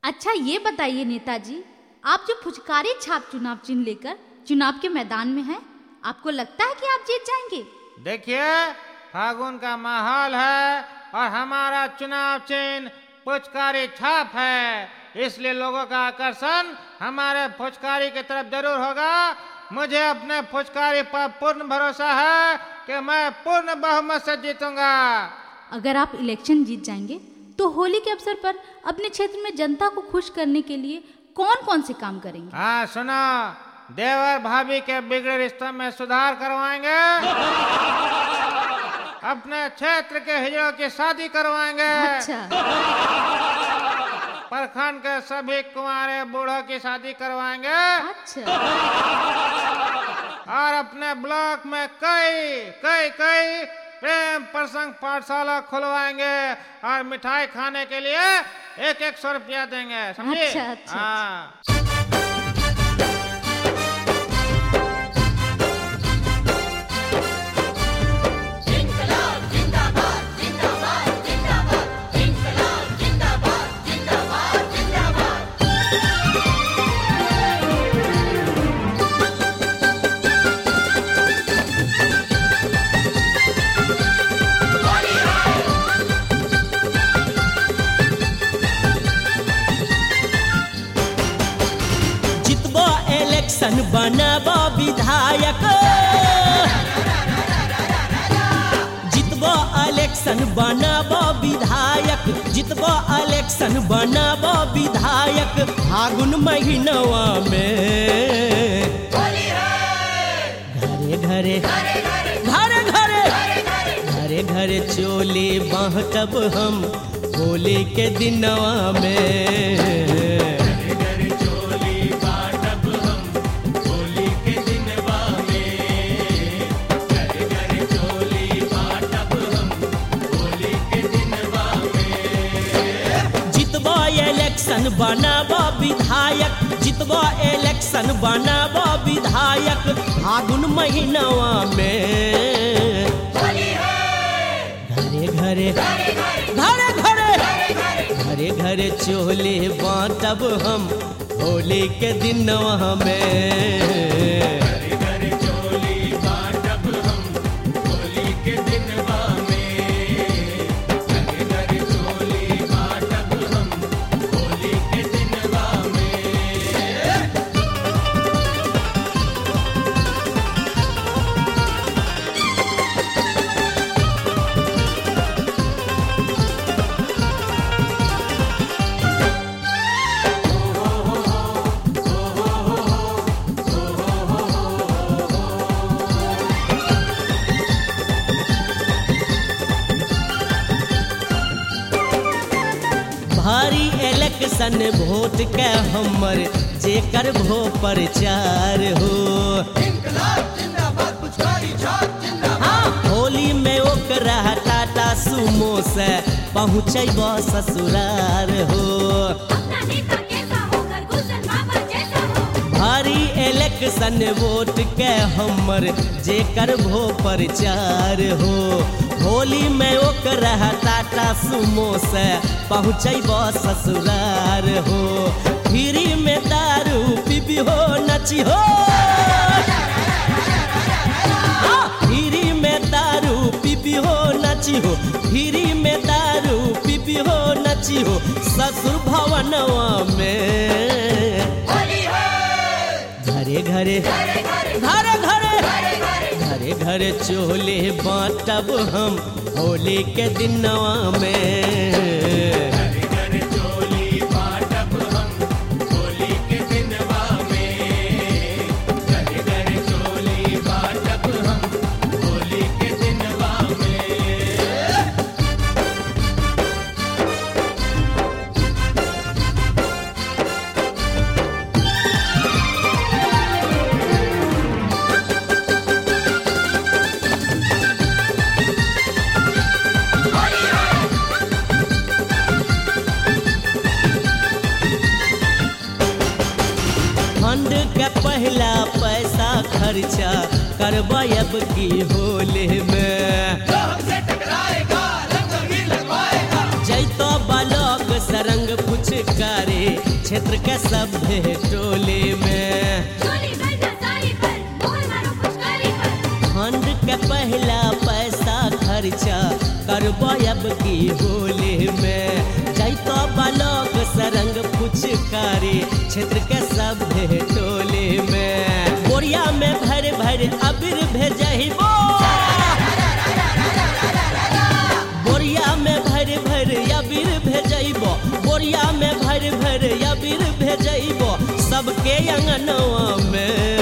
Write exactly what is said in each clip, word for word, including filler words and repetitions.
अच्छा ये बताइए नेताजी, आप जो फुचकारी छाप चुनाव चिन्ह लेकर चुनाव के मैदान में हैं, आपको लगता है कि आप जीत जाएंगे? देखिए, फागुन का माहौल है और हमारा चुनाव चिन्ह फुचकारी छाप है, इसलिए लोगों का आकर्षण हमारे फुचकारी की तरफ जरूर होगा। मुझे अपने फुचकारी पर पूर्ण भरोसा है कि मैं पूर्ण बहुमत से जीतूंगा। अगर आप इलेक्शन जीत जाएंगे तो होली के अवसर पर अपने क्षेत्र में जनता को खुश करने के लिए कौन कौन से काम करेंगे? हाँ सुनो, देवर भाभी के बिगड़े रिश्तों में सुधार करवाएंगे, अपने क्षेत्र के हिजड़ों की शादी करवाएंगे, अच्छा। प्रखंड के सभी कुंवारे बूढ़ों की शादी करवाएंगे, अच्छा। और अपने ब्लॉक में कई कई कई प्रेम प्रसंग पाठशाला खुलवाएंगे और मिठाई खाने के लिए एक एक सौ रुपया देंगे, समझे? अच्छा, अच्छा, हाँ। सन बनबा विधायक, जितबा इलेक्शन बनबा विधायक, जितबा इलेक्शन बनबा विधायक, फागुन महीनवा में घरे घरे घरे घरे घरे घरे चोली बांटब हम होली के दिनवा में। इलेक्शन बनाबा विधायक, जितबा इलेक्शन बनाबा विधायक, फागुन महीनवा में घरे घरे घरे घरे घरे घरे चोली बांटब हम होली के दिनवा में। भारी इलेक्शन वोट के हमर जेकर भो प्रचार हो, हाँ, होली में ओकरा टाटा सुमो से पहुँचब ससुरार हो। भारी इलेक्शन वोट के हमर जेकर भो प्रचार हो, होली में ओकरा टाटा सुमो से पहुँचब ससुरार हो। फ्री में दारू पीबी हो नची हो, फ्री में दारू पीबी हो नची हो, फ्री में दारू पीबी हो नची हो, ससुर भवनवा में घरे घरे घरे घरे घरे घरे चोले बांटब हम होली के दिनवा में। फंड के पहला पैसा खर्चा करवायब की होली में, जैतो बालक सरंग फुचकारी क्षेत्र के सभे टोले में। फंड के पहला पैसा खर्चा करबो अब की होली में। जैतो बालक सरंग फुचकारी क्षेत्र के सभे टोले में। बोरिया में भर भर अबीर भेजहिबो, बोरिया में भर भर अबीर भेजइबो, बोरिया में भर भर अबीर भेजइबो सबके अंगनवा में।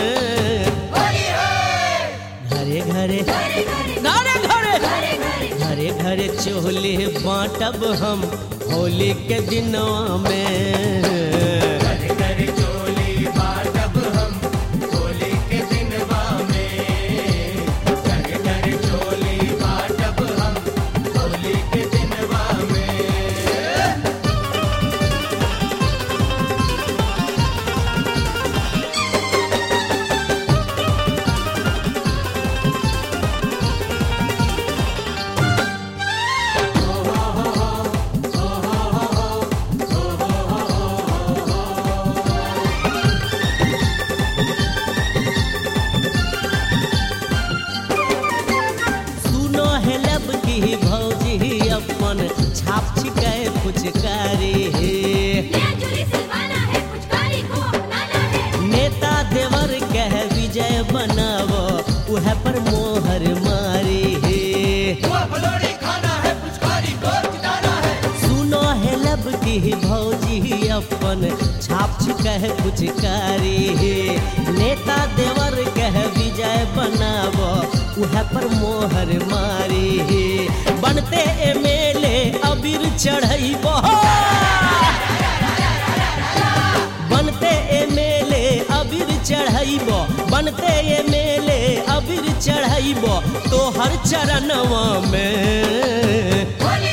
घरे घरे घरे घरे घरे घरे चोले बाँटब हम होली के दिनवा में। घरे घरे चोली बाँटब हम होली के दिनवा में। घरे घरे चोली बाँटब हम होली के दिनवा में। सुनो है लब की भौजी अपन छाप छिकै फुचकारी। नेता देवर कह विजय बनावो उह पर मोहर मारी है। सुनो है लब की भौजी अपन छाप छिकै फुचकारी। नेता देवर कह विजय बनावो उह पर मोहर मारी। बनते एमएलए अबीर चढ़इबो, बनते एमएलए अबीर चढ़इबो, बनते एमएलए अबीर चढ़इबो तोहर चरणवा में।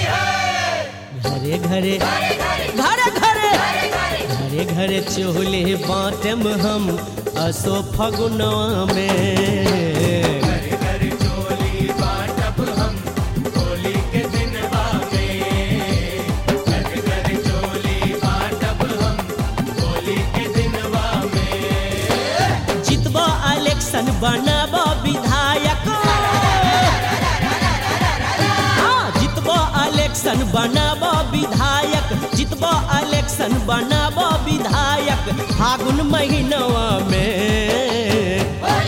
घरे घरे घरे घरे घरे घरे चोले बाँटम हम असो फगुनवा में। घरे घरे चोली बाँटब हम होली के दिनवा में। घरे घरे चोली बाँटब हम होली के दिनवा में। जितबो इलेक्शन बनबो विधायक, हाँ जितबो इलेक्शन बनबो विधायक, जितबो इलेक्शन बनबो विधायक फागुन महीनवा में।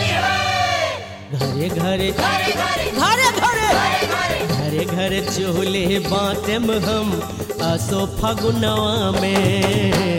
घरे घरे घरे घरे घरे घरे चोले बाँटम हम असो फगुनवा में।